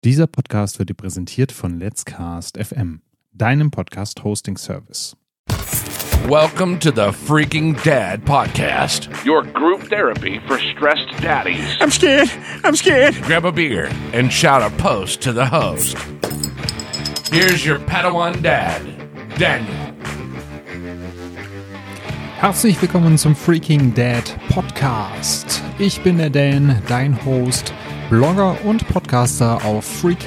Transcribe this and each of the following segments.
Dieser Podcast wird dir präsentiert von Let's Cast FM, deinem Podcast-Hosting-Service. Welcome to the Freaking Dad Podcast, your group therapy for stressed daddies. I'm scared. Grab a beer and shout a post to the host. Here's your Padawan Dad, Daniel. Herzlich willkommen zum Freaking Dad Podcast. Ich bin der Dan, dein Host, Blogger und Podcaster auf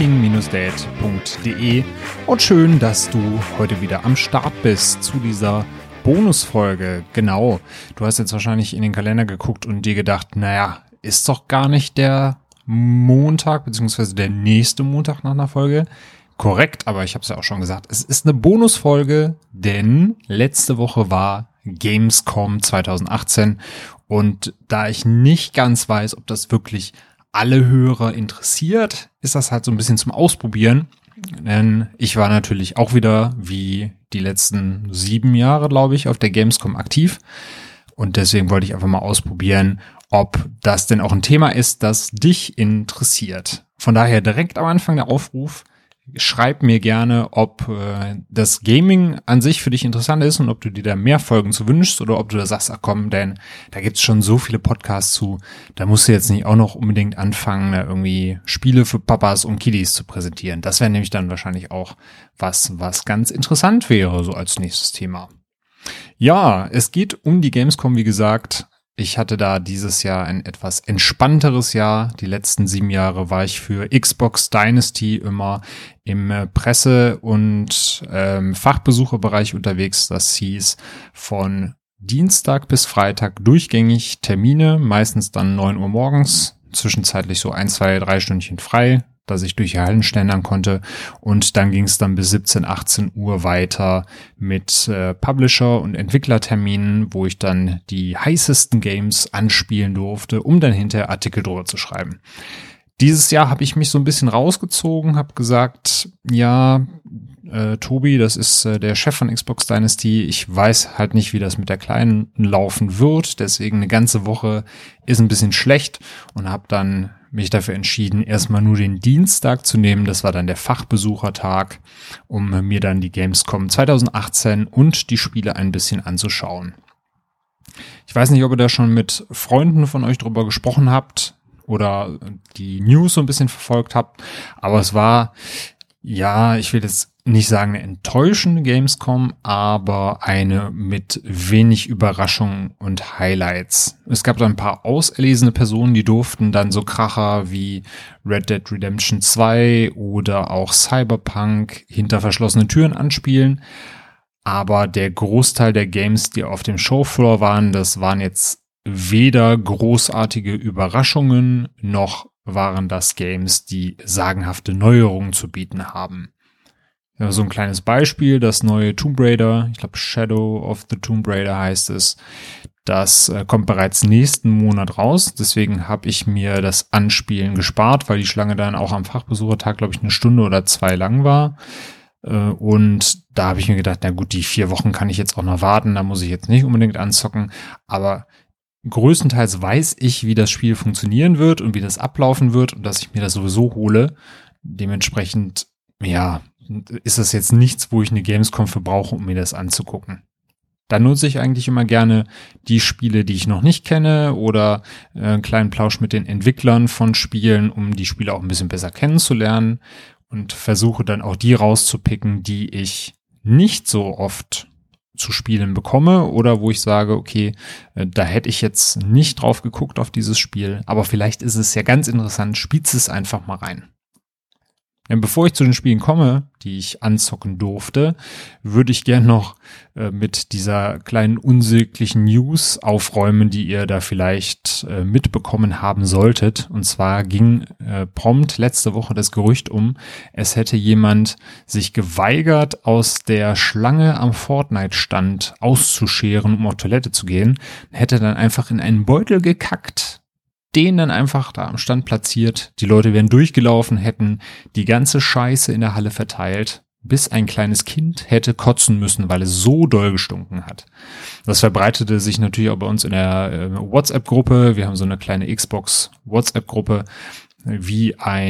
freaking-dad.de und schön, dass du heute wieder am Start bist zu dieser Bonusfolge. Genau, du hast jetzt wahrscheinlich in den Kalender geguckt und dir gedacht, naja, ist doch gar nicht der Montag bzw. der nächste Montag nach einer Folge. Korrekt, aber ich habe es ja auch schon gesagt, es ist eine Bonusfolge, denn letzte Woche war Gamescom 2018 und da ich nicht ganz weiß, ob das wirklich alle Hörer interessiert, ist das halt so ein bisschen zum Ausprobieren, denn ich war natürlich auch wieder wie die letzten 7 Jahre, glaube ich, auf der Gamescom aktiv und deswegen wollte ich einfach mal ausprobieren, ob das denn auch ein Thema ist, das dich interessiert. Von daher direkt am Anfang der Aufruf, schreib mir gerne, ob das Gaming an sich für dich interessant ist und ob du dir da mehr Folgen zu wünschst oder ob du da sagst, ach komm, denn da gibt's schon so viele Podcasts zu, da musst du jetzt nicht auch noch unbedingt anfangen, da irgendwie Spiele für Papas und Kiddies zu präsentieren. Das wäre nämlich dann wahrscheinlich auch was ganz interessant wäre, so als nächstes Thema. Ja, es geht um die Gamescom, wie gesagt. Ich hatte da dieses Jahr ein etwas entspannteres Jahr. Die letzten 7 Jahre war ich für Xbox Dynasty immer im Presse- und Fachbesucherbereich unterwegs. Das hieß von Dienstag bis Freitag durchgängig Termine, meistens dann 9 Uhr morgens, zwischenzeitlich so 1, 2, 3 Stündchen frei, dass ich durch die Hallen schlendern konnte und dann ging es dann bis 17, 18 Uhr weiter mit Publisher- und Entwicklerterminen, wo ich dann die heißesten Games anspielen durfte, um dann hinterher Artikel drüber zu schreiben. Dieses Jahr habe ich mich so ein bisschen rausgezogen, habe gesagt, ja, Tobi, das ist der Chef von Xbox Dynasty, ich weiß halt nicht, wie das mit der Kleinen laufen wird, deswegen eine ganze Woche ist ein bisschen schlecht und habe dann mich dafür entschieden, erstmal nur den Dienstag zu nehmen. Das war dann der Fachbesuchertag, um mir dann die Gamescom 2018 und die Spiele ein bisschen anzuschauen. Ich weiß nicht, ob ihr da schon mit Freunden von euch drüber gesprochen habt oder die News so ein bisschen verfolgt habt, aber es war, ja, ich will jetzt nicht sagen eine enttäuschende Gamescom, aber eine mit wenig Überraschungen und Highlights. Es gab da ein paar auserlesene Personen, die durften dann so Kracher wie Red Dead Redemption 2 oder auch Cyberpunk hinter verschlossenen Türen anspielen. Aber der Großteil der Games, die auf dem Showfloor waren, das waren jetzt weder großartige Überraschungen, noch waren das Games, die sagenhafte Neuerungen zu bieten haben. Ja, so ein kleines Beispiel, das neue Tomb Raider, ich glaube Shadow of the Tomb Raider heißt es, das kommt bereits nächsten Monat raus, deswegen habe ich mir das Anspielen gespart, weil die Schlange dann auch am Fachbesuchertag, glaube ich, 1 Stunde oder 2 lang war und da habe ich mir gedacht, na gut, die 4 Wochen kann ich jetzt auch noch warten, da muss ich jetzt nicht unbedingt anzocken, aber größtenteils weiß ich, wie das Spiel funktionieren wird und wie das ablaufen wird und dass ich mir das sowieso hole, dementsprechend, ja, ist das jetzt nichts, wo ich eine Gamescom für brauche, um mir das anzugucken. Da nutze ich eigentlich immer gerne die Spiele, die ich noch nicht kenne oder einen kleinen Plausch mit den Entwicklern von Spielen, um die Spiele auch ein bisschen besser kennenzulernen und versuche dann auch die rauszupicken, die ich nicht so oft zu spielen bekomme oder wo ich sage, okay, da hätte ich jetzt nicht drauf geguckt auf dieses Spiel, aber vielleicht ist es ja ganz interessant, spielst es einfach mal rein. Ja, bevor ich zu den Spielen komme, die ich anzocken durfte, würde ich gern noch mit dieser kleinen unsäglichen News aufräumen, die ihr da vielleicht mitbekommen haben solltet. Und zwar ging prompt letzte Woche das Gerücht um, es hätte jemand sich geweigert, aus der Schlange am Fortnite-Stand auszuscheren, um auf Toilette zu gehen, hätte dann einfach in einen Beutel gekackt, den dann einfach da am Stand platziert. Die Leute wären durchgelaufen, hätten die ganze Scheiße in der Halle verteilt, bis ein kleines Kind hätte kotzen müssen, weil es so doll gestunken hat. Das verbreitete sich natürlich auch bei uns in der WhatsApp-Gruppe. Wir haben so eine kleine Xbox-WhatsApp-Gruppe, wie ein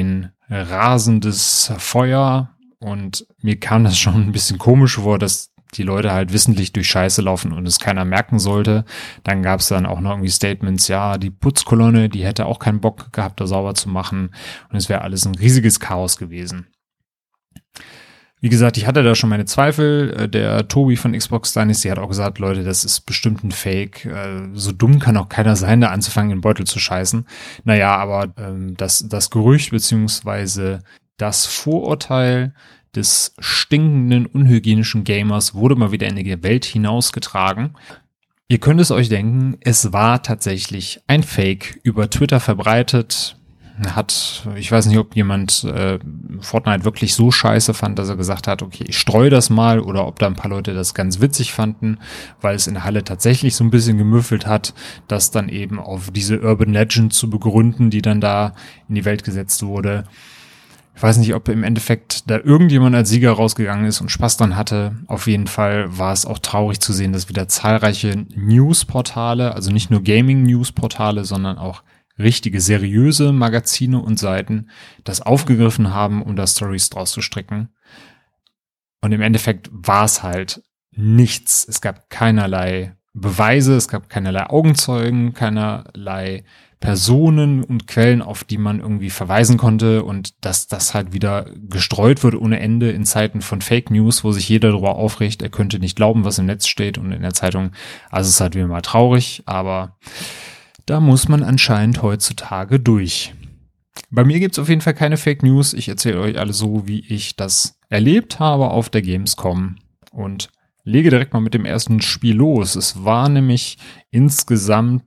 rasendes Feuer und mir kam das schon ein bisschen komisch vor, dass die Leute halt wissentlich durch Scheiße laufen und es keiner merken sollte. Dann gab es dann auch noch irgendwie Statements, ja, die Putzkolonne, die hätte auch keinen Bock gehabt, da sauber zu machen und es wäre alles ein riesiges Chaos gewesen. Wie gesagt, ich hatte da schon meine Zweifel. Der Tobi von Xbox Dynasty hat auch gesagt, Leute, das ist bestimmt ein Fake. So dumm kann auch keiner sein, da anzufangen, in den Beutel zu scheißen. Naja, aber das Gerücht beziehungsweise das Vorurteil des stinkenden, unhygienischen Gamers wurde mal wieder in die Welt hinausgetragen. Ihr könnt es euch denken, es war tatsächlich ein Fake über Twitter verbreitet. Ich weiß nicht, ob jemand Fortnite wirklich so scheiße fand, dass er gesagt hat, okay, ich streue das mal, oder ob da ein paar Leute das ganz witzig fanden, weil es in der Halle tatsächlich so ein bisschen gemüffelt hat, das dann eben auf diese Urban Legend zu begründen, die dann da in die Welt gesetzt wurde. Ich weiß nicht, ob im Endeffekt da irgendjemand als Sieger rausgegangen ist und Spaß dran hatte. Auf jeden Fall war es auch traurig zu sehen, dass wieder zahlreiche Newsportale, also nicht nur Gaming-Newsportale, sondern auch richtige, seriöse Magazine und Seiten das aufgegriffen haben, um da Storys draus zu stricken. Und im Endeffekt war es halt nichts. Es gab keinerlei Beweise, es gab keinerlei Augenzeugen, keinerlei Personen und Quellen, auf die man irgendwie verweisen konnte, und dass das halt wieder gestreut wird ohne Ende in Zeiten von Fake News, wo sich jeder darüber aufregt, er könnte nicht glauben, was im Netz steht und in der Zeitung. Also es ist halt wieder mal traurig, aber da muss man anscheinend heutzutage durch. Bei mir gibt's auf jeden Fall keine Fake News. Ich erzähle euch alles so, wie ich das erlebt habe auf der Gamescom und lege direkt mal mit dem ersten Spiel los. Es war nämlich insgesamt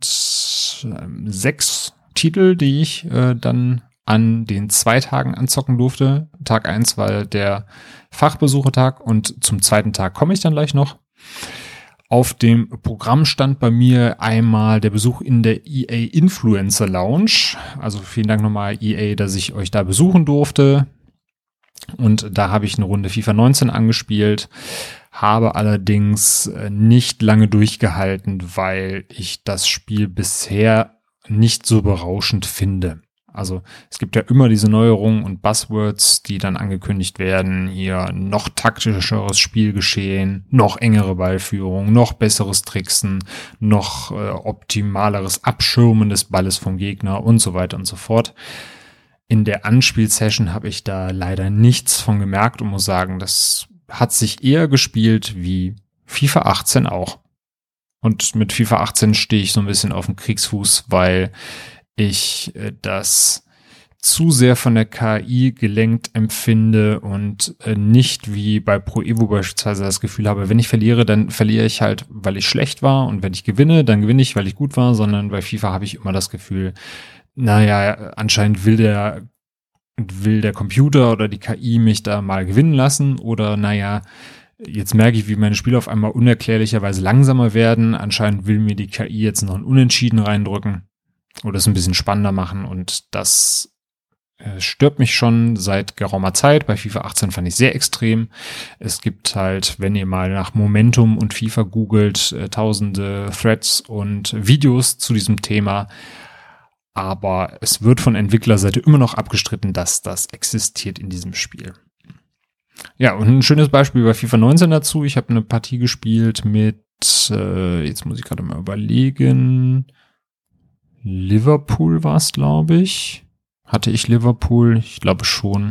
6 Titel, die ich dann an den 2 Tagen anzocken durfte. Tag 1 war der Fachbesuchertag und zum zweiten Tag komme ich dann gleich noch. Auf dem Programm stand bei mir einmal der Besuch in der EA Influencer Lounge. Also vielen Dank nochmal EA, dass ich euch da besuchen durfte. Und da habe ich eine Runde FIFA 19 angespielt, habe allerdings nicht lange durchgehalten, weil ich das Spiel bisher nicht so berauschend finde. Also es gibt ja immer diese Neuerungen und Buzzwords, die dann angekündigt werden. Hier noch taktischeres Spielgeschehen, noch engere Ballführung, noch besseres Tricksen, noch optimaleres Abschirmen des Balles vom Gegner und so weiter und so fort. In der Anspielsession habe ich da leider nichts von gemerkt und muss sagen, das hat sich eher gespielt wie FIFA 18 auch. Und mit FIFA 18 stehe ich so ein bisschen auf dem Kriegsfuß, weil ich das zu sehr von der KI gelenkt empfinde und nicht wie bei Pro Evo beispielsweise das Gefühl habe, wenn ich verliere, dann verliere ich halt, weil ich schlecht war, und wenn ich gewinne, dann gewinne ich, weil ich gut war, sondern bei FIFA habe ich immer das Gefühl, naja, anscheinend will der Computer oder die KI mich da mal gewinnen lassen, oder naja, jetzt merke ich, wie meine Spiele auf einmal unerklärlicherweise langsamer werden, anscheinend will mir die KI jetzt noch ein Unentschieden reindrücken oder es ein bisschen spannender machen, und das stört mich schon seit geraumer Zeit. Bei FIFA 18 fand ich sehr extrem. Es gibt halt, wenn ihr mal nach Momentum und FIFA googelt, tausende Threads und Videos zu diesem Thema, aber es wird von Entwicklerseite immer noch abgestritten, dass das existiert in diesem Spiel. Ja, und ein schönes Beispiel bei FIFA 19 dazu. Ich habe eine Partie gespielt mit, jetzt muss ich gerade mal überlegen, Liverpool war es, glaube ich. Hatte ich Liverpool? Ich glaube schon.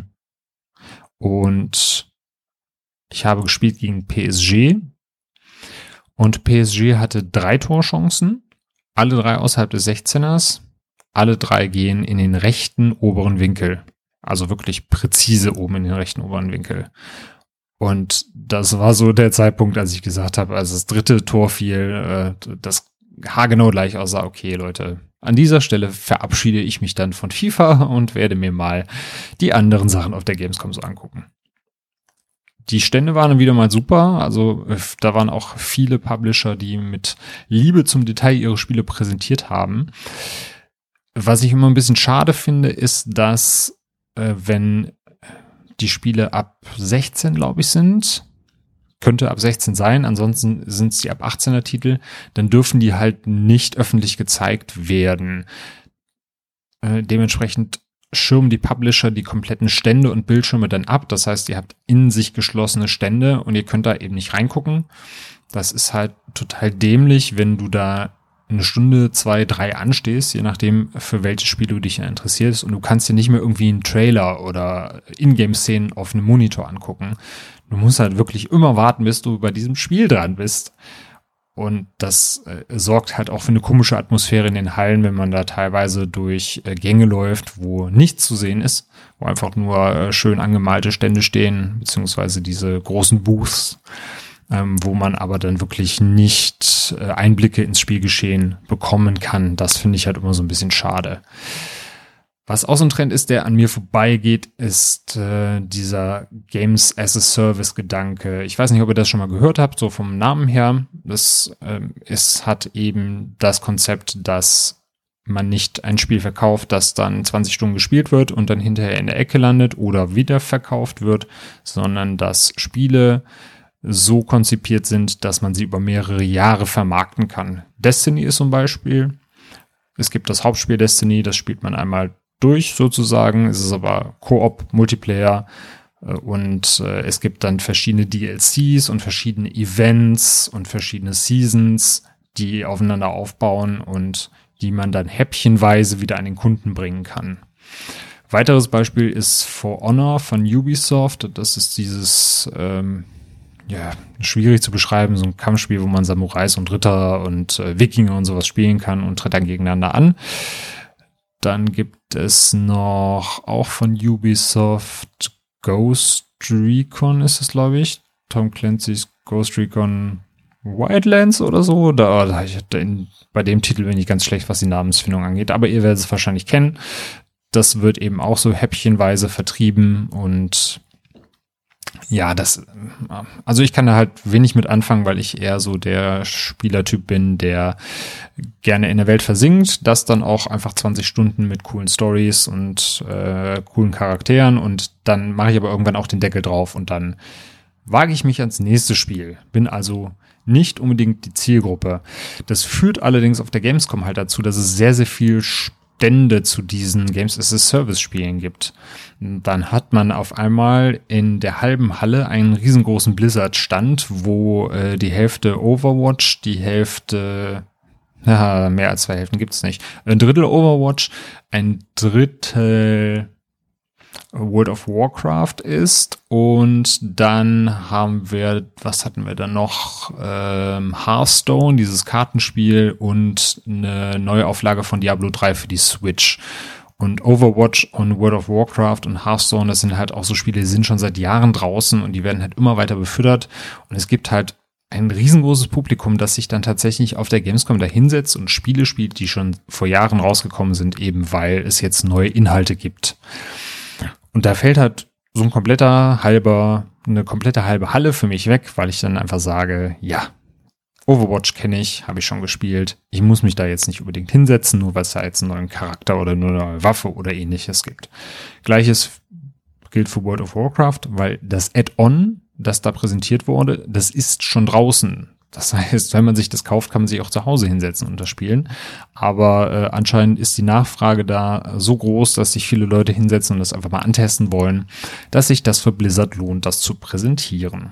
Und ich habe gespielt gegen PSG. Und PSG hatte 3 Torchancen. Alle 3 außerhalb des 16ers. Alle 3 gehen in den rechten oberen Winkel. Also wirklich präzise oben in den rechten oberen Winkel. Und das war so der Zeitpunkt, als ich gesagt habe, als das 3. Tor fiel, das haargenau gleich aussah, okay, Leute, an dieser Stelle verabschiede ich mich dann von FIFA und werde mir mal die anderen Sachen auf der Gamescom so angucken. Die Stände waren dann wieder mal super, also da waren auch viele Publisher, die mit Liebe zum Detail ihre Spiele präsentiert haben. Was ich immer ein bisschen schade finde, ist, dass wenn die Spiele ab 16, glaube ich, sind, könnte ab 16 sein, ansonsten sind es die ab 18er Titel, dann dürfen die halt nicht öffentlich gezeigt werden. Dementsprechend schirmen die Publisher die kompletten Stände und Bildschirme dann ab. Das heißt, ihr habt in sich geschlossene Stände und ihr könnt da eben nicht reingucken. Das ist halt total dämlich, wenn du da eine Stunde, 2, 3 anstehst, je nachdem, für welches Spiel du dich interessierst, und du kannst dir nicht mehr irgendwie einen Trailer oder Ingame-Szenen auf einem Monitor angucken. Du musst halt wirklich immer warten, bis du bei diesem Spiel dran bist. Und das sorgt halt auch für eine komische Atmosphäre in den Hallen, wenn man da teilweise durch Gänge läuft, wo nichts zu sehen ist, wo einfach nur schön angemalte Stände stehen, beziehungsweise diese großen Booths, wo man aber dann wirklich nicht Einblicke ins Spielgeschehen bekommen kann. Das finde ich halt immer so ein bisschen schade. Was auch so ein Trend ist, der an mir vorbeigeht, ist dieser Games as a Service Gedanke. Ich weiß nicht, ob ihr das schon mal gehört habt, so vom Namen her. Es hat eben das Konzept, dass man nicht ein Spiel verkauft, das dann 20 Stunden gespielt wird und dann hinterher in der Ecke landet oder wieder verkauft wird, sondern dass Spiele so konzipiert sind, dass man sie über mehrere Jahre vermarkten kann. Destiny ist zum Beispiel. Es gibt das Hauptspiel Destiny, das spielt man einmal durch sozusagen. Es ist aber Koop, Multiplayer und es gibt dann verschiedene DLCs und verschiedene Events und verschiedene Seasons, die aufeinander aufbauen und die man dann häppchenweise wieder an den Kunden bringen kann. Weiteres Beispiel ist For Honor von Ubisoft. Das ist dieses schwierig zu beschreiben, so ein Kampfspiel, wo man Samurais und Ritter und Wikinger und sowas spielen kann und tritt dann gegeneinander an. Dann gibt es noch auch von Ubisoft Ghost Recon ist es, glaube ich. Tom Clancy's Ghost Recon Wildlands oder so. Bei dem Titel bin ich ganz schlecht, was die Namensfindung angeht, aber ihr werdet es wahrscheinlich kennen. Das wird eben auch so häppchenweise vertrieben und ja, also ich kann da halt wenig mit anfangen, weil ich eher so der Spielertyp bin, der gerne in der Welt versinkt, das dann auch einfach 20 Stunden mit coolen Stories und coolen Charakteren, und dann mache ich aber irgendwann auch den Deckel drauf und dann wage ich mich ans nächste Spiel. Bin also nicht unbedingt die Zielgruppe. Das führt allerdings auf der Gamescom halt dazu, dass es sehr, sehr viel Stände zu diesen Games as a Service Spielen gibt. Dann hat man auf einmal in der halben Halle einen riesengroßen Blizzard-Stand, wo die Hälfte Overwatch, die Hälfte, mehr als 2 Hälften gibt's nicht, ein Drittel Overwatch, ein Drittel World of Warcraft ist, und dann haben wir, was hatten wir dann noch? Hearthstone, dieses Kartenspiel, und eine Neuauflage von Diablo 3 für die Switch. Und Overwatch und World of Warcraft und Hearthstone, das sind halt auch so Spiele, die sind schon seit Jahren draußen und die werden halt immer weiter befüttert. Und es gibt halt ein riesengroßes Publikum, das sich dann tatsächlich auf der Gamescom da hinsetzt und Spiele spielt, die schon vor Jahren rausgekommen sind, eben weil es jetzt neue Inhalte gibt. Und da fällt halt so eine komplette halbe Halle für mich weg, weil ich dann einfach sage, ja, Overwatch kenne ich, habe ich schon gespielt. Ich muss mich da jetzt nicht unbedingt hinsetzen, nur weil es da jetzt einen neuen Charakter oder eine neue Waffe oder ähnliches gibt. Gleiches gilt für World of Warcraft, weil das Add-on, das da präsentiert wurde, das ist schon draußen. Das heißt, wenn man sich das kauft, kann man sich auch zu Hause hinsetzen und das spielen. Aber anscheinend ist die Nachfrage da so groß, dass sich viele Leute hinsetzen und das einfach mal antesten wollen, dass sich das für Blizzard lohnt, das zu präsentieren.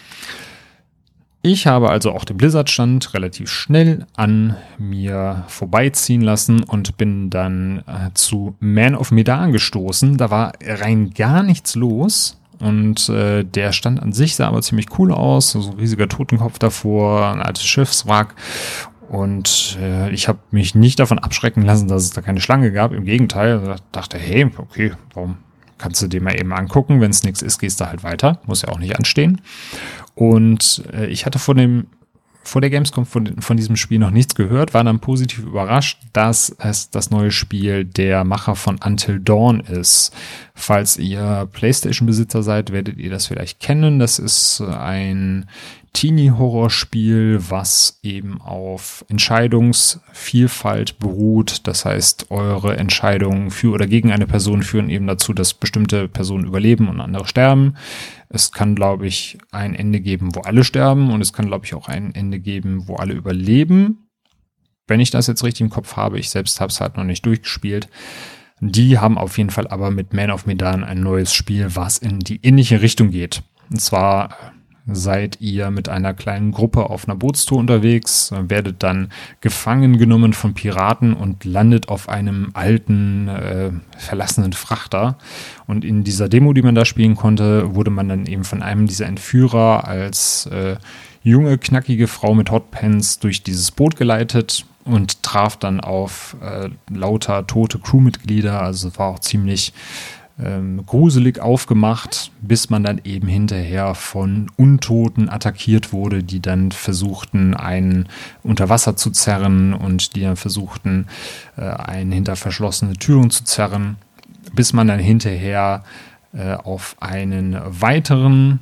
Ich habe also auch den Blizzard-Stand relativ schnell an mir vorbeiziehen lassen und bin dann zu Man of Medan gestoßen. Da war rein gar nichts los. Und der Stand an sich sah aber ziemlich cool aus, so ein riesiger Totenkopf davor, ein altes Schiffswrack, und ich habe mich nicht davon abschrecken lassen, dass es da keine Schlange gab. Im Gegenteil, ich dachte, hey, okay, warum kannst du dir mal eben angucken, wenn es nichts ist, gehst du halt weiter, muss ja auch nicht anstehen. Und ich hatte vor der Gamescom von diesem Spiel noch nichts gehört, war dann positiv überrascht, dass es das neue Spiel der Macher von Until Dawn ist. Falls ihr PlayStation-Besitzer seid, werdet ihr das vielleicht kennen. Das ist ein Teenie-Horrorspiel, was eben auf Entscheidungsvielfalt beruht. Das heißt, eure Entscheidungen für oder gegen eine Person führen eben dazu, dass bestimmte Personen überleben und andere sterben. Es kann, glaube ich, ein Ende geben, wo alle sterben, und es kann, glaube ich, auch ein Ende geben, wo alle überleben. Wenn ich das jetzt richtig im Kopf habe, ich selbst habe es halt noch nicht durchgespielt. Die haben auf jeden Fall aber mit Man of Medan ein neues Spiel, was in die ähnliche Richtung geht. Und zwar seid ihr mit einer kleinen Gruppe auf einer Bootstour unterwegs, werdet dann gefangen genommen von Piraten und landet auf einem alten, verlassenen Frachter. Und in dieser Demo, die man da spielen konnte, wurde man dann eben von einem dieser Entführer als junge, knackige Frau mit Hotpants durch dieses Boot geleitet und traf dann auf lauter tote Crewmitglieder. Also es war auch ziemlich gruselig aufgemacht, bis man dann eben hinterher von Untoten attackiert wurde, die dann versuchten, einen unter Wasser zu zerren und die dann versuchten, einen hinter verschlossene Türen zu zerren, bis man dann hinterher auf einen weiteren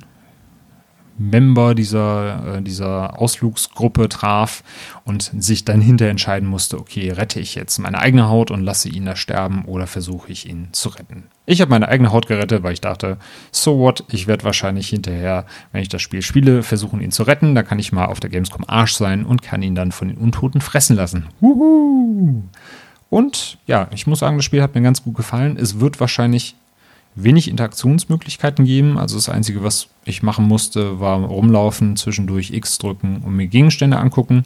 Member dieser Ausflugsgruppe traf und sich dann hinterher entscheiden musste, okay, rette ich jetzt meine eigene Haut und lasse ihn da sterben oder versuche ich ihn zu retten. Ich habe meine eigene Haut gerettet, weil ich dachte, so what, ich werde wahrscheinlich hinterher, wenn ich das Spiel spiele, versuchen ihn zu retten, da kann ich mal auf der Gamescom Arsch sein und kann ihn dann von den Untoten fressen lassen. Wuhu! Und ja, ich muss sagen, das Spiel hat mir ganz gut gefallen. Es wird wahrscheinlich wenig Interaktionsmöglichkeiten geben. Also das Einzige, was ich machen musste, war rumlaufen, zwischendurch X drücken und mir Gegenstände angucken.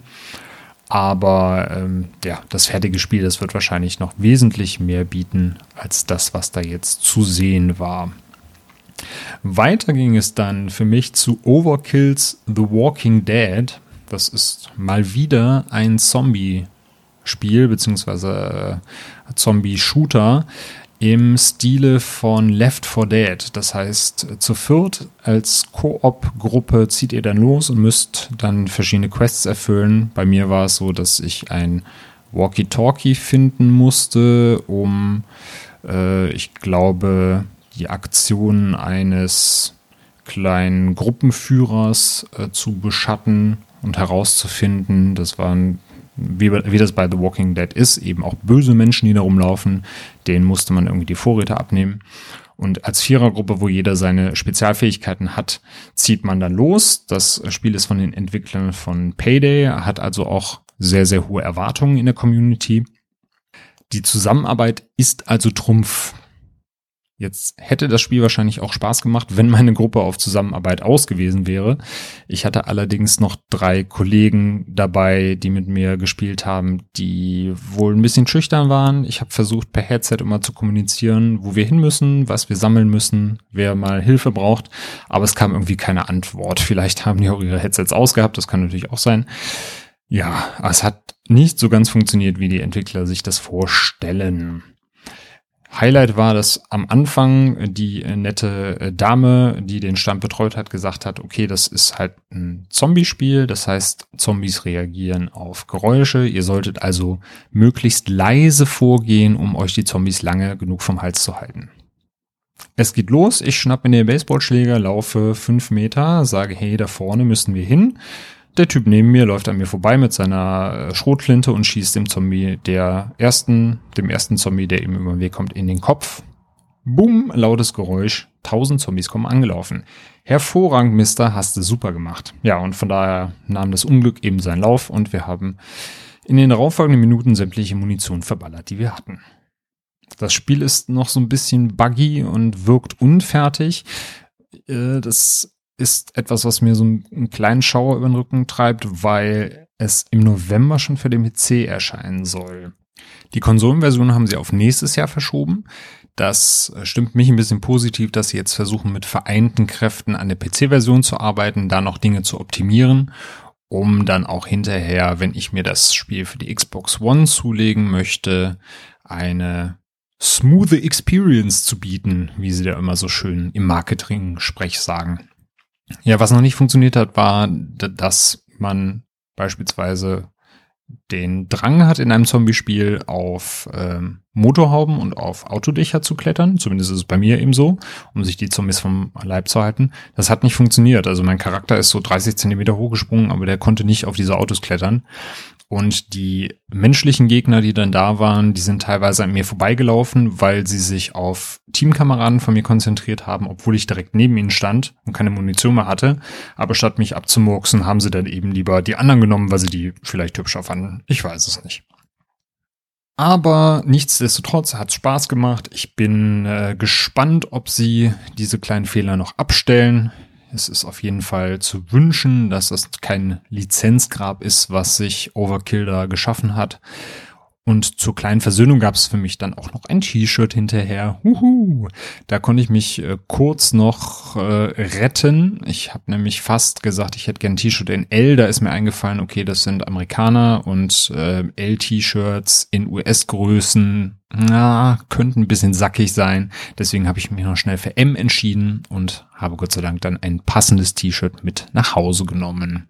Aber ja, das fertige Spiel, das wird wahrscheinlich noch wesentlich mehr bieten als das, was da jetzt zu sehen war. Weiter ging es dann für mich zu Overkill's The Walking Dead. Das ist mal wieder ein Zombie-Spiel beziehungsweise Zombie-Shooter im Stile von Left 4 Dead. Das heißt, zu viert als Koop-Gruppe zieht ihr dann los und müsst dann verschiedene Quests erfüllen. Bei mir war es so, dass ich ein Walkie-Talkie finden musste, um, ich glaube, die Aktionen eines kleinen Gruppenführers zu beschatten und herauszufinden. Das waren, wie das bei The Walking Dead ist, eben auch böse Menschen, die da rumlaufen. Denen musste man irgendwie die Vorräte abnehmen. Und als Vierergruppe, wo jeder seine Spezialfähigkeiten hat, zieht man dann los. Das Spiel ist von den Entwicklern von Payday, hat also auch sehr, sehr hohe Erwartungen in der Community. Die Zusammenarbeit ist also Trumpf. Jetzt hätte das Spiel wahrscheinlich auch Spaß gemacht, wenn meine Gruppe auf Zusammenarbeit aus gewesen wäre. Ich hatte allerdings noch 3 Kollegen dabei, die mit mir gespielt haben, die wohl ein bisschen schüchtern waren. Ich habe versucht, per Headset immer zu kommunizieren, wo wir hin müssen, was wir sammeln müssen, wer mal Hilfe braucht. Aber es kam irgendwie keine Antwort. Vielleicht haben die auch ihre Headsets ausgehabt, das kann natürlich auch sein. Ja, es hat nicht so ganz funktioniert, wie die Entwickler sich das vorstellen. Highlight war, dass am Anfang die nette Dame, die den Stand betreut hat, gesagt hat, okay, das ist halt ein Zombie-Spiel, das heißt, Zombies reagieren auf Geräusche. Ihr solltet also möglichst leise vorgehen, um euch die Zombies lange genug vom Hals zu halten. Es geht los, ich schnapp mir den Baseballschläger, laufe 5 Meter, sage, hey, da vorne müssen wir hin. Der Typ neben mir läuft an mir vorbei mit seiner Schrotflinte und schießt dem ersten Zombie, der ihm über den Weg kommt, in den Kopf. Boom, lautes Geräusch. 1000 Zombies kommen angelaufen. Hervorragend, Mister, hast du super gemacht. Ja, und von daher nahm das Unglück eben seinen Lauf und wir haben in den darauffolgenden Minuten sämtliche Munition verballert, die wir hatten. Das Spiel ist noch so ein bisschen buggy und wirkt unfertig. Das ist etwas, was mir so einen kleinen Schauer über den Rücken treibt, weil es im November schon für den PC erscheinen soll. Die Konsolenversion haben sie auf nächstes Jahr verschoben. Das stimmt mich ein bisschen positiv, dass sie jetzt versuchen, mit vereinten Kräften an der PC-Version zu arbeiten, da noch Dinge zu optimieren, um dann auch hinterher, wenn ich mir das Spiel für die Xbox One zulegen möchte, eine smooth Experience zu bieten, wie sie da immer so schön im Marketing-Sprech sagen. Ja, was noch nicht funktioniert hat, war, dass man beispielsweise den Drang hat, in einem Zombie-Spiel auf Motorhauben und auf Autodächer zu klettern. Zumindest ist es bei mir eben so, um sich die Zombies vom Leib zu halten. Das hat nicht funktioniert. Also mein Charakter ist so 30 Zentimeter hochgesprungen, aber der konnte nicht auf diese Autos klettern. Und die menschlichen Gegner, die dann da waren, die sind teilweise an mir vorbeigelaufen, weil sie sich auf Teamkameraden von mir konzentriert haben, obwohl ich direkt neben ihnen stand und keine Munition mehr hatte. Aber statt mich abzumurksen, haben sie dann eben lieber die anderen genommen, weil sie die vielleicht hübscher fanden. Ich weiß es nicht. Aber nichtsdestotrotz hat es Spaß gemacht. Ich bin gespannt, ob sie diese kleinen Fehler noch abstellen. Es ist auf jeden Fall zu wünschen, dass das kein Lizenzgrab ist, was sich Overkill da geschaffen hat. Und zur kleinen Versöhnung gab es für mich dann auch noch ein T-Shirt hinterher. Da konnte ich mich kurz noch retten. Ich habe nämlich fast gesagt, ich hätte gerne ein T-Shirt in L. Da ist mir eingefallen, okay, das sind Amerikaner und L-T-Shirts in US-Größen, könnten ein bisschen sackig sein. Deswegen habe ich mich noch schnell für M entschieden und habe Gott sei Dank dann ein passendes T-Shirt mit nach Hause genommen.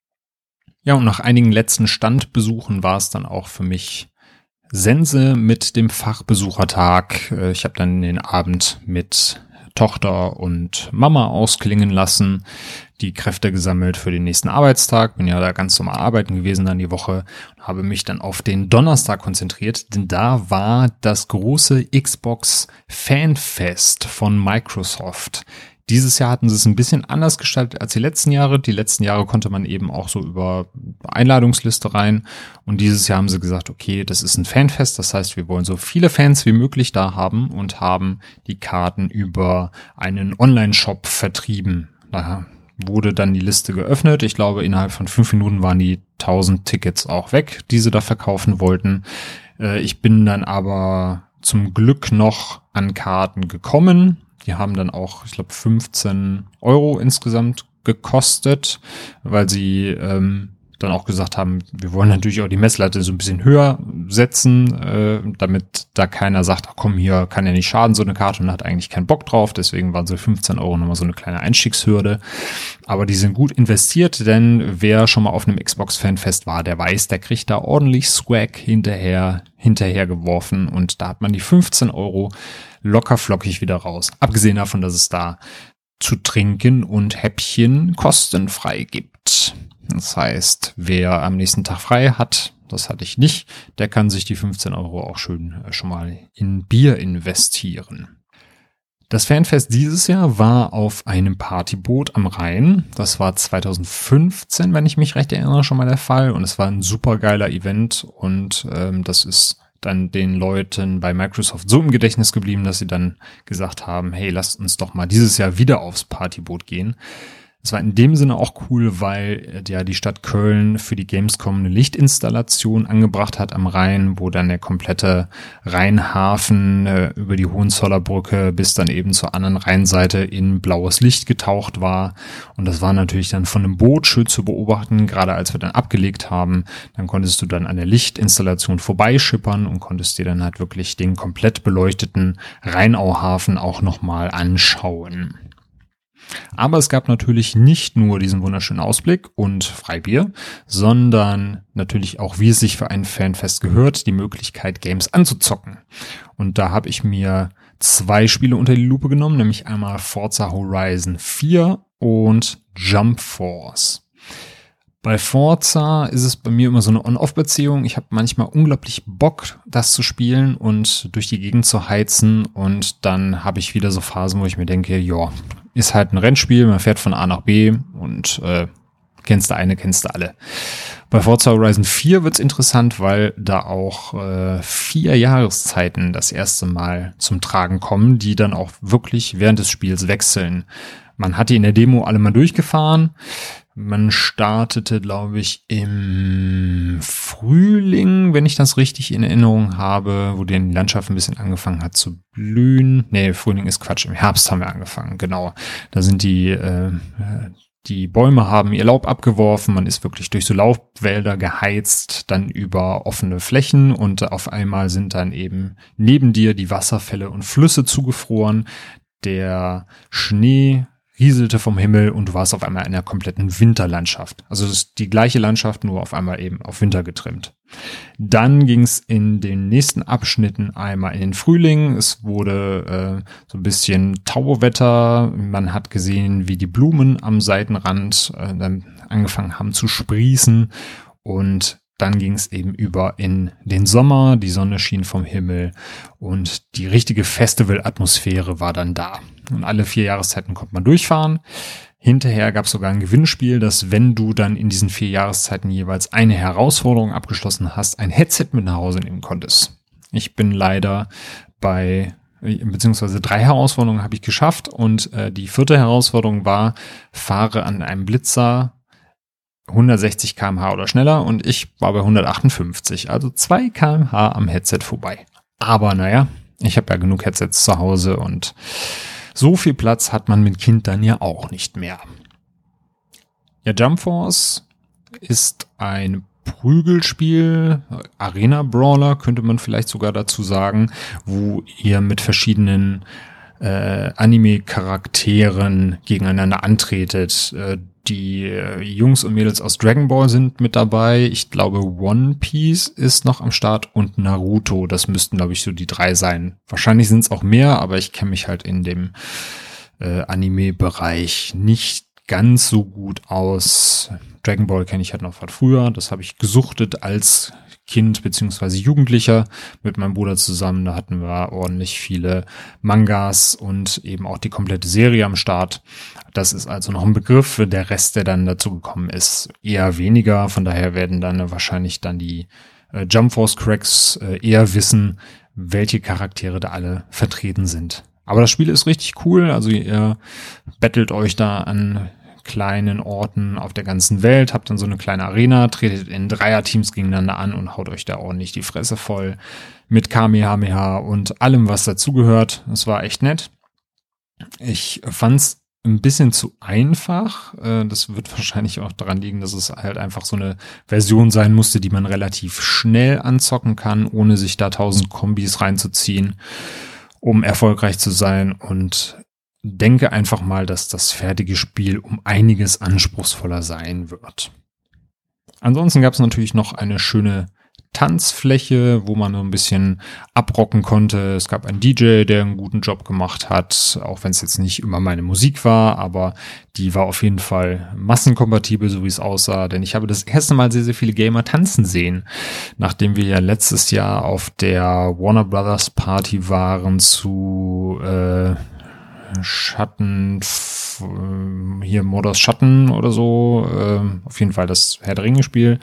Ja, und nach einigen letzten Standbesuchen war es dann auch für mich Sense mit dem Fachbesuchertag. Ich habe dann den Abend mit Tochter und Mama ausklingen lassen, die Kräfte gesammelt für den nächsten Arbeitstag. Bin ja da ganz normal arbeiten gewesen dann die Woche und habe mich dann auf den Donnerstag konzentriert, denn da war das große Xbox Fanfest von Microsoft. Dieses Jahr hatten sie es ein bisschen anders gestaltet als die letzten Jahre. Die letzten Jahre konnte man eben auch so über Einladungsliste rein. Und dieses Jahr haben sie gesagt, okay, das ist ein Fanfest. Das heißt, wir wollen so viele Fans wie möglich da haben und haben die Karten über einen Online-Shop vertrieben. Da wurde dann die Liste geöffnet. Ich glaube, innerhalb von 5 Minuten waren die 1000 Tickets auch weg, die sie da verkaufen wollten. Ich bin dann aber zum Glück noch an Karten gekommen. Die haben dann auch, ich glaube, 15 € insgesamt gekostet, weil sie dann auch gesagt haben, wir wollen natürlich auch die Messlatte so ein bisschen höher setzen, damit da keiner sagt, ach komm, hier kann ja nicht schaden, so eine Karte, und hat eigentlich keinen Bock drauf. Deswegen waren so 15 € nochmal so eine kleine Einstiegshürde. Aber die sind gut investiert, denn wer schon mal auf einem Xbox-Fanfest war, der weiß, der kriegt da ordentlich Swag hinterher geworfen, und da hat man die 15 € locker flockig wieder raus. Abgesehen davon, dass es da zu trinken und Häppchen kostenfrei gibt. Das heißt, wer am nächsten Tag frei hat, das hatte ich nicht, der kann sich die 15 € auch schön schon mal in Bier investieren. Das Fanfest dieses Jahr war auf einem Partyboot am Rhein. Das war 2015, wenn ich mich recht erinnere, schon mal der Fall. Und es war ein super geiler Event, und das ist dann den Leuten bei Microsoft so im Gedächtnis geblieben, dass sie dann gesagt haben, hey, lasst uns doch mal dieses Jahr wieder aufs Partyboot gehen. Es war in dem Sinne auch cool, weil ja die Stadt Köln für die Gamescom eine Lichtinstallation angebracht hat am Rhein, wo dann der komplette Rheinhafen über die Hohenzollerbrücke bis dann eben zur anderen Rheinseite in blaues Licht getaucht war. Und das war natürlich dann von einem Boot schön zu beobachten, gerade als wir dann abgelegt haben. Dann konntest du dann an der Lichtinstallation vorbeischippern und konntest dir dann halt wirklich den komplett beleuchteten Rheinauhafen auch nochmal anschauen. Aber es gab natürlich nicht nur diesen wunderschönen Ausblick und Freibier, sondern natürlich auch, wie es sich für ein Fanfest gehört, die Möglichkeit, Games anzuzocken. Und da habe ich mir 2 Spiele unter die Lupe genommen, nämlich einmal Forza Horizon 4 und Jump Force. Bei Forza ist es bei mir immer so eine On-Off-Beziehung. Ich habe manchmal unglaublich Bock, das zu spielen und durch die Gegend zu heizen. Und dann habe ich wieder so Phasen, wo ich mir denke, ja, ist halt ein Rennspiel, man fährt von A nach B und kennst du eine, kennst du alle. Bei Forza Horizon 4 wird's interessant, weil da auch 4 Jahreszeiten das erste Mal zum Tragen kommen, die dann auch wirklich während des Spiels wechseln. Man hat die in der Demo alle mal durchgefahren. Man startete, glaube ich, im Frühling, wenn ich das richtig in Erinnerung habe, wo die Landschaft ein bisschen angefangen hat zu blühen. Nee, Frühling ist Quatsch, im Herbst haben wir angefangen, genau. Da sind die Bäume haben ihr Laub abgeworfen, man ist wirklich durch so Laubwälder geheizt, dann über offene Flächen, und auf einmal sind dann eben neben dir die Wasserfälle und Flüsse zugefroren. Der Schnee rieselte vom Himmel und du warst auf einmal in einer kompletten Winterlandschaft. Also es ist die gleiche Landschaft, nur auf einmal eben auf Winter getrimmt. Dann ging es in den nächsten Abschnitten einmal in den Frühling. Es wurde so ein bisschen Tauwetter. Man hat gesehen, wie die Blumen am Seitenrand dann angefangen haben zu sprießen, und dann ging es eben über in den Sommer, die Sonne schien vom Himmel und die richtige Festival-Atmosphäre war dann da. Und alle 4 Jahreszeiten konnte man durchfahren. Hinterher gab es sogar ein Gewinnspiel, dass wenn du dann in diesen 4 Jahreszeiten jeweils eine Herausforderung abgeschlossen hast, ein Headset mit nach Hause nehmen konntest. Ich bin leider beziehungsweise 3 Herausforderungen habe ich geschafft und die 4. Herausforderung war, fahre an einem Blitzer 160 km/h oder schneller und ich war bei 158, also 2 km/h am Headset vorbei. Aber naja, ich habe ja genug Headsets zu Hause und so viel Platz hat man mit Kind dann ja auch nicht mehr. Ja, Jump Force ist ein Prügelspiel, Arena-Brawler könnte man vielleicht sogar dazu sagen, wo ihr mit verschiedenen Anime-Charakteren gegeneinander antretet. Die Jungs und Mädels aus Dragon Ball sind mit dabei. Ich glaube, One Piece ist noch am Start und Naruto. Das müssten, glaube ich, so die 3 sein. Wahrscheinlich sind es auch mehr, aber ich kenne mich halt in dem Anime-Bereich nicht ganz so gut aus. Dragon Ball kenne ich halt noch von früher. Das habe ich gesuchtet als Kind beziehungsweise Jugendlicher mit meinem Bruder zusammen. Da hatten wir ordentlich viele Mangas und eben auch die komplette Serie am Start. Das ist also noch ein Begriff. Der Rest, der dann dazu gekommen ist, eher weniger. Von daher werden dann wahrscheinlich dann die Jump Force Cracks eher wissen, welche Charaktere da alle vertreten sind. Aber das Spiel ist richtig cool. Also ihr battelt euch da an kleinen Orten auf der ganzen Welt, habt dann so eine kleine Arena, tretet in Dreierteams gegeneinander an und haut euch da ordentlich die Fresse voll mit Kamehameha und allem, was dazugehört. Das war echt nett. Ich fand's ein bisschen zu einfach. Das wird wahrscheinlich auch daran liegen, dass es halt einfach so eine Version sein musste, die man relativ schnell anzocken kann, ohne sich da 1000 Kombis reinzuziehen, um erfolgreich zu sein, und denke einfach mal, dass das fertige Spiel um einiges anspruchsvoller sein wird. Ansonsten gab es natürlich noch eine schöne Tanzfläche, wo man so ein bisschen abrocken konnte. Es gab einen DJ, der einen guten Job gemacht hat, auch wenn es jetzt nicht immer meine Musik war, aber die war auf jeden Fall massenkompatibel, so wie es aussah, denn ich habe das erste Mal sehr, sehr viele Gamer tanzen sehen, nachdem wir ja letztes Jahr auf der Warner Brothers Party waren zu Schatten, hier Modus Schatten oder so, auf jeden Fall das Herr der Ringe Spiel.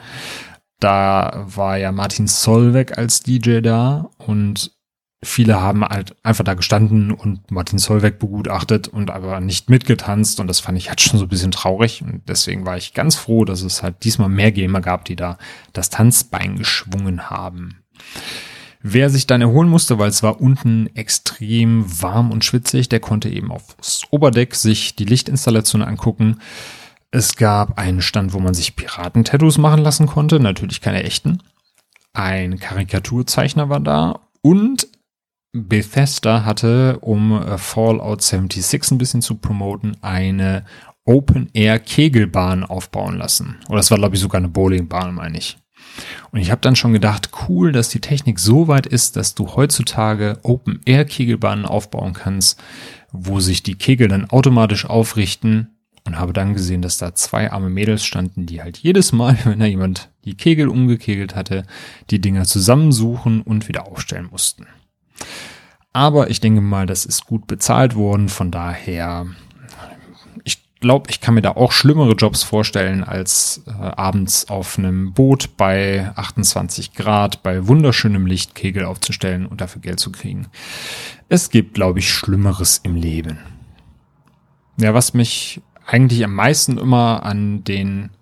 Da war ja Martin Solveig als DJ da und viele haben halt einfach da gestanden und Martin Solveig begutachtet und aber nicht mitgetanzt, und das fand ich halt schon so ein bisschen traurig, und deswegen war ich ganz froh, dass es halt diesmal mehr Gamer gab, die da das Tanzbein geschwungen haben. Wer sich dann erholen musste, weil es war unten extrem warm und schwitzig, der konnte eben aufs Oberdeck sich die Lichtinstallation angucken. Es gab einen Stand, wo man sich Piraten-Tattoos machen lassen konnte, natürlich keine echten. Ein Karikaturzeichner war da und Bethesda hatte, um Fallout 76 ein bisschen zu promoten, eine Open-Air-Kegelbahn aufbauen lassen. Oder es war, glaube ich, sogar eine Bowlingbahn, meine ich. Und ich habe dann schon gedacht, cool, dass die Technik so weit ist, dass du heutzutage Open-Air-Kegelbahnen aufbauen kannst, wo sich die Kegel dann automatisch aufrichten, und habe dann gesehen, dass da 2 arme Mädels standen, die halt jedes Mal, wenn da jemand die Kegel umgekegelt hatte, die Dinger zusammensuchen und wieder aufstellen mussten. Aber ich denke mal, das ist gut bezahlt worden, von daher, ich glaube, ich kann mir da auch schlimmere Jobs vorstellen, als abends auf einem Boot bei 28 Grad bei wunderschönem Licht Kegel aufzustellen und dafür Geld zu kriegen. Es gibt, glaube ich, Schlimmeres im Leben. Ja, was mich eigentlich am meisten immer an den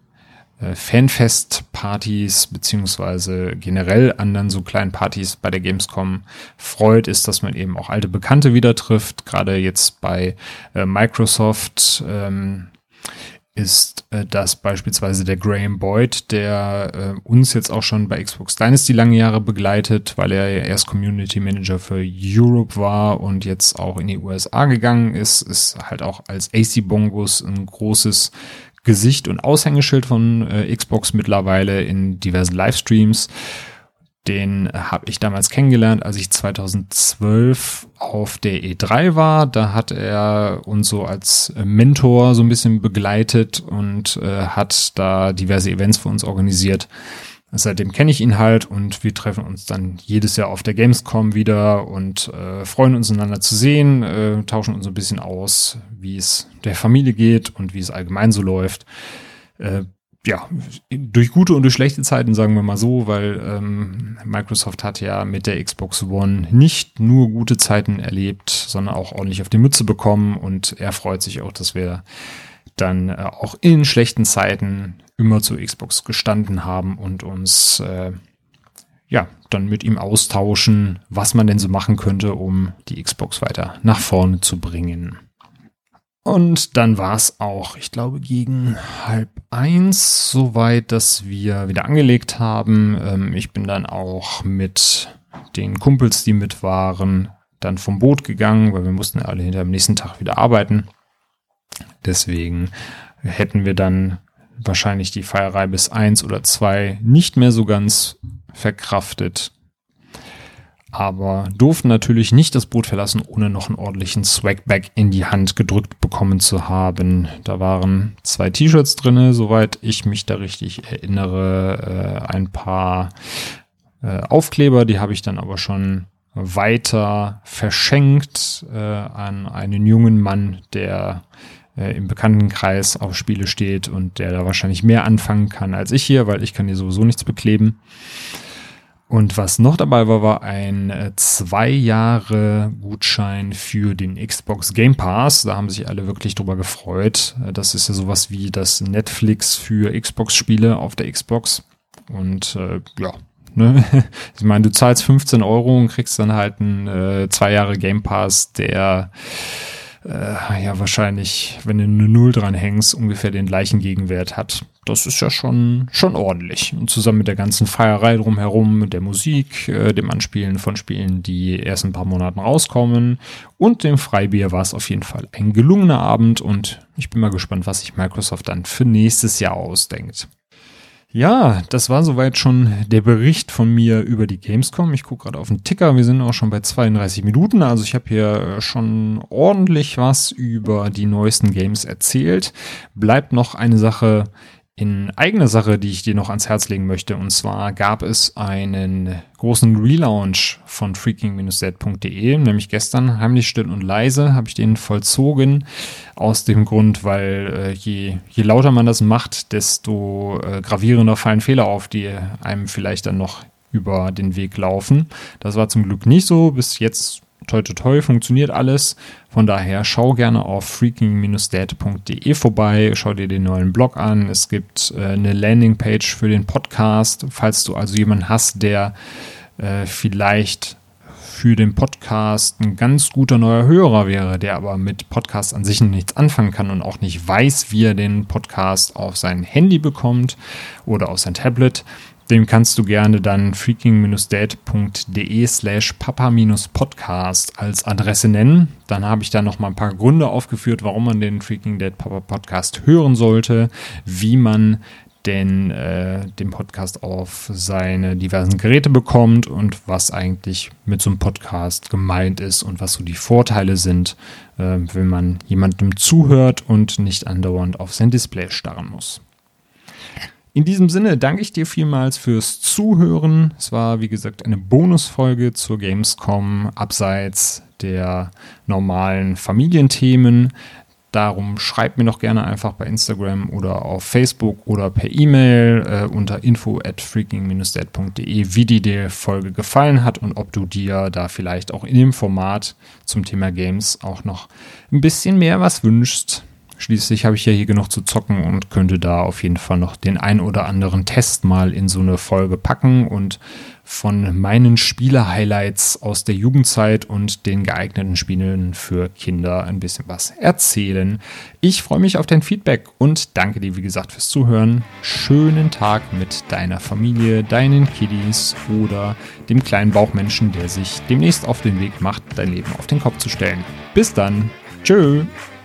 Fanfest-Partys beziehungsweise generell an dann so kleinen Partys bei der Gamescom freut, ist, dass man eben auch alte Bekannte wieder trifft. Gerade jetzt bei Microsoft ist das beispielsweise der Graham Boyd, der uns jetzt auch schon bei Xbox Dynasty lange Jahre begleitet, weil er ja erst Community Manager für Europe war und jetzt auch in die USA gegangen ist halt auch als AC Bongos ein großes Gesicht und Aushängeschild von Xbox mittlerweile in diversen Livestreams. Den habe ich damals kennengelernt, als ich 2012 auf der E3 war. Da hat er uns so als Mentor so ein bisschen begleitet und hat da diverse Events für uns organisiert. Seitdem kenne ich ihn halt und wir treffen uns dann jedes Jahr auf der Gamescom wieder und freuen uns, einander zu sehen, tauschen uns so ein bisschen aus, wie es der Familie geht und wie es allgemein so läuft. durch gute und durch schlechte Zeiten, sagen wir mal so, weil Microsoft hat ja mit der Xbox One nicht nur gute Zeiten erlebt, sondern auch ordentlich auf die Mütze bekommen, und er freut sich auch, dass wir dann auch in schlechten Zeiten immer zur Xbox gestanden haben und uns dann mit ihm austauschen, was man denn so machen könnte, um die Xbox weiter nach vorne zu bringen. Und dann war es auch, ich glaube, gegen 12:30 soweit, dass wir wieder angelegt haben. Ich bin dann auch mit den Kumpels, die mit waren, dann vom Boot gegangen, weil wir mussten alle hinter dem nächsten Tag wieder arbeiten. Deswegen hätten wir dann wahrscheinlich die Feierei bis 1 oder 2 nicht mehr so ganz verkraftet. Aber durften natürlich nicht das Boot verlassen, ohne noch einen ordentlichen Swag-Bag in die Hand gedrückt bekommen zu haben. Da waren 2 T-Shirts drinne, soweit ich mich da richtig erinnere. Ein paar Aufkleber, die habe ich dann aber schon weiter verschenkt an einen jungen Mann, der im Bekanntenkreis auf Spiele steht und der da wahrscheinlich mehr anfangen kann als ich hier, weil ich kann hier sowieso nichts bekleben. Und was noch dabei war, war ein 2 Jahre Gutschein für den Xbox Game Pass. Da haben sich alle wirklich drüber gefreut. Das ist ja sowas wie das Netflix für Xbox-Spiele auf der Xbox. Und ich meine, du zahlst 15 € und kriegst dann halt einen 2 Jahre Game Pass, der wahrscheinlich, wenn du eine 0 dran hängst, ungefähr den gleichen Gegenwert hat. Das ist ja schon ordentlich. Und zusammen mit der ganzen Feierei drumherum, mit der Musik, dem Anspielen von Spielen, die erst in ein paar Monaten rauskommen, und dem Freibier war es auf jeden Fall ein gelungener Abend, und ich bin mal gespannt, was sich Microsoft dann für nächstes Jahr ausdenkt. Ja, das war soweit schon der Bericht von mir über die Gamescom. Ich gucke gerade auf den Ticker, wir sind auch schon bei 32 Minuten, also ich habe hier schon ordentlich was über die neuesten Games erzählt. Bleibt noch eine Sache in eigener Sache, die ich dir noch ans Herz legen möchte, und zwar gab es einen großen Relaunch von freaking-dead.de, nämlich gestern, heimlich still und leise, habe ich den vollzogen, aus dem Grund, weil je lauter man das macht, desto gravierender fallen Fehler auf, die einem vielleicht dann noch über den Weg laufen. Das war zum Glück nicht so, bis jetzt toi toi toi funktioniert alles. Von daher schau gerne auf freaking-dead.de vorbei, schau dir den neuen Blog an. Es gibt eine Landingpage für den Podcast, falls du also jemanden hast, der vielleicht für den Podcast ein ganz guter neuer Hörer wäre, der aber mit Podcast an sich nichts anfangen kann und auch nicht weiß, wie er den Podcast auf sein Handy bekommt oder auf sein Tablet. Dem kannst du gerne dann freaking-dead.de/papa-podcast als Adresse nennen. Dann habe ich da noch mal ein paar Gründe aufgeführt, warum man den Freaking Dead Papa Podcast hören sollte, wie man denn den Podcast auf seine diversen Geräte bekommt und was eigentlich mit so einem Podcast gemeint ist und was so die Vorteile sind, wenn man jemandem zuhört und nicht andauernd auf sein Display starren muss. In diesem Sinne danke ich dir vielmals fürs Zuhören. Es war, wie gesagt, eine Bonusfolge zur Gamescom abseits der normalen Familienthemen. Darum schreib mir doch gerne einfach bei Instagram oder auf Facebook oder per E-Mail unter info@freaking-dead.de, wie dir die Folge gefallen hat und ob du dir da vielleicht auch in dem Format zum Thema Games auch noch ein bisschen mehr was wünschst. Schließlich habe ich ja hier genug zu zocken und könnte da auf jeden Fall noch den ein oder anderen Test mal in so eine Folge packen und von meinen Spiele-Highlights aus der Jugendzeit und den geeigneten Spielen für Kinder ein bisschen was erzählen. Ich freue mich auf dein Feedback und danke dir, wie gesagt, fürs Zuhören. Schönen Tag mit deiner Familie, deinen Kiddies oder dem kleinen Bauchmenschen, der sich demnächst auf den Weg macht, dein Leben auf den Kopf zu stellen. Bis dann. Tschö.